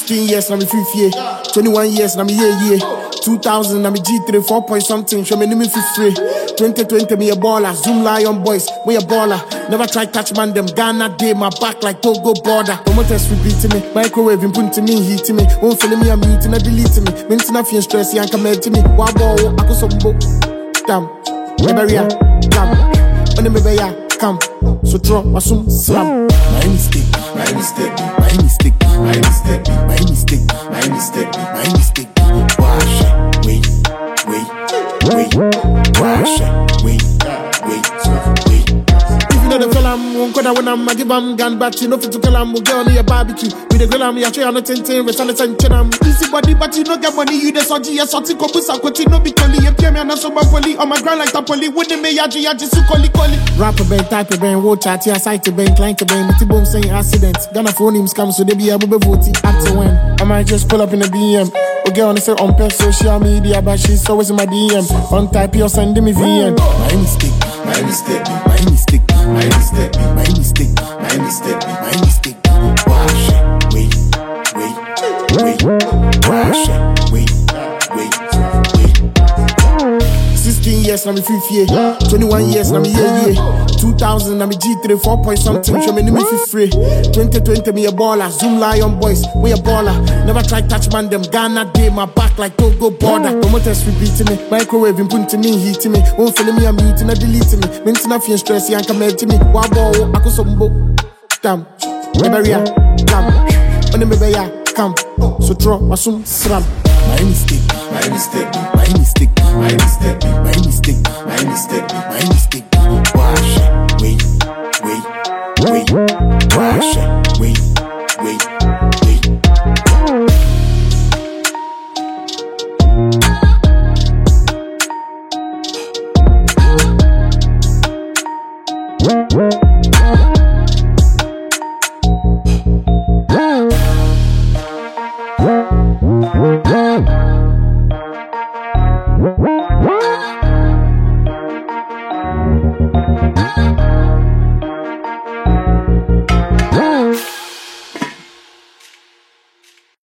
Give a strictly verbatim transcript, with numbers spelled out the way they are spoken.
sixteen years, na me fifth year. twenty-one years, na me year year. two thousand, na me G three, four point something. Show me name me fifth free. twenty twenty, me a baller. Zoom Lion boys, we a baller. Never try catch man them. Ghana day, my back like Togo border. Promoters repeating me. Microwave putting me, heating me. Won't feel me, I'm muting, I deleting me. Minting a few stress, you can't to me. Wabo, I go some book. Damn. Neberia, come. When the Mebeya, come. So draw, wasum, slam. My mistake, my mistake, my mistake, my mistake, my mistake, my mistake, my mistake. Wash it, wait, wait, wait, wash it, wait, wait, wait. If you know the fella, I'm gonna when I'm a give them gun, but you know fit to kill I'm girl on your barbecue. With the girl I'm your tray on the tintin, with on the tintin. I'm easy body, but you know get money. You the soji, you salty copus, I continue no be collie. You pay me on a sober poly on my ground like the poly. Wouldn't me yaji yaji su collie collie. Rapper bang, type of bang, watch out here, side to bang, clank to bang, multi boom saying accident. Gonna phone him scam, so they be able to vote it. Act to win. I might just pull up in the B M. A girl on the on per social media, but she's always in my D M. On type, you're sending me V N. My mistake, my mistake, my mistake, my mistake, my mistake, my mistake, my mistake. Wash it, wait, wait, wait, wash it, wait, wait, wait. sixteen years, na me fifth year. twenty-one years, na me year year. two thousand, na me G three, four point something. Show me name me fifth free. twenty twenty, me a baller. Zoom Lion boys, we a baller. Never try catch man them. Ghana day, my back like Togo border. Promoters repeating me. Microwave putting me, heating me. Won't feel me, I'm muting, I deleting me. Minting a few stress, you can't to me. Wabo, I go some book. Damn. Neberia, come. When the Mebeya, come. So draw, wasum, slam. My mistake, my mistake, my mistake, my mistake, my mistake, my mistake, my mistake. Wash it, wait, wait, wait, wash it, wait, wait.